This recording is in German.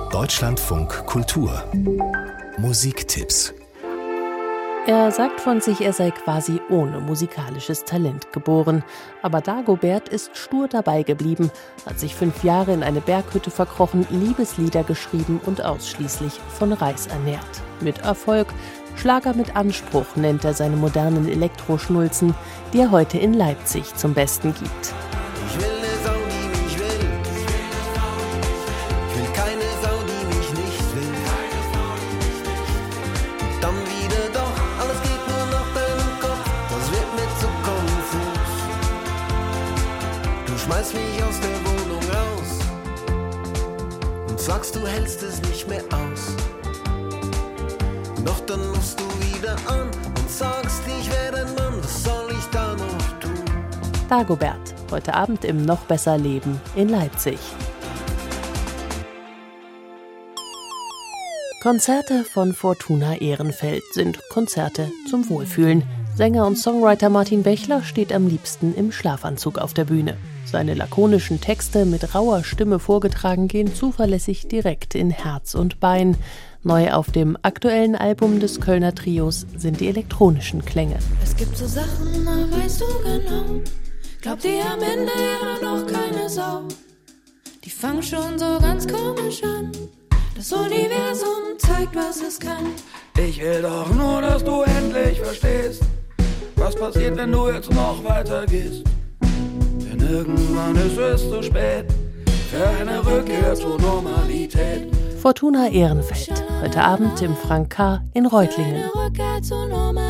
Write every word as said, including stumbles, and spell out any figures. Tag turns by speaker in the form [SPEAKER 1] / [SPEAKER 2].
[SPEAKER 1] Deutschlandfunk Kultur Musiktipps.
[SPEAKER 2] Er sagt von sich, er sei quasi ohne musikalisches Talent geboren. Aber Dagobert ist stur dabei geblieben, hat sich fünf Jahre in eine Berghütte verkrochen, Liebeslieder geschrieben und ausschließlich von Reis ernährt. Mit Erfolg. Schlager mit Anspruch nennt er seine modernen Elektroschnulzen, die er heute in Leipzig zum Besten gibt.
[SPEAKER 3] Ich will eine Sau, die mich will. Ich will keine Sau, die mich nicht will. Und dann wieder doch, alles geht nur nach deinem Kopf. Das wird mir zu konfus. Du schmeißt mich aus der Wohnung raus und sagst, du hältst es nicht mehr aus. Doch dann musst du wieder an und sagst, ich werde ein Mann, was soll ich da noch tun?
[SPEAKER 2] Dagobert, heute Abend im Noch besser Leben in Leipzig. Konzerte von Fortuna Ehrenfeld sind Konzerte zum Wohlfühlen. Sänger und Songwriter Martin Bächler steht am liebsten im Schlafanzug auf der Bühne. Seine lakonischen Texte mit rauer Stimme vorgetragen gehen zuverlässig direkt in Herz und Bein. Neu auf dem aktuellen Album des Kölner Trios sind die elektronischen Klänge.
[SPEAKER 4] Es gibt so Sachen, da weißt du genau, glaubt dir am Ende ja noch keine Sau. Die fangen schon so ganz komisch an, das Universum zeigt, was es kann.
[SPEAKER 5] Ich will doch nur, dass du endlich verstehst, was passiert, wenn du jetzt noch weiter gehst. Denn irgendwann ist es zu spät für eine Rückkehr zur Normalität.
[SPEAKER 2] Fortuna Ehrenfeld, heute Abend im Frank K. in Reutlingen.
[SPEAKER 4] Für eine Rückkehr zur Normalität.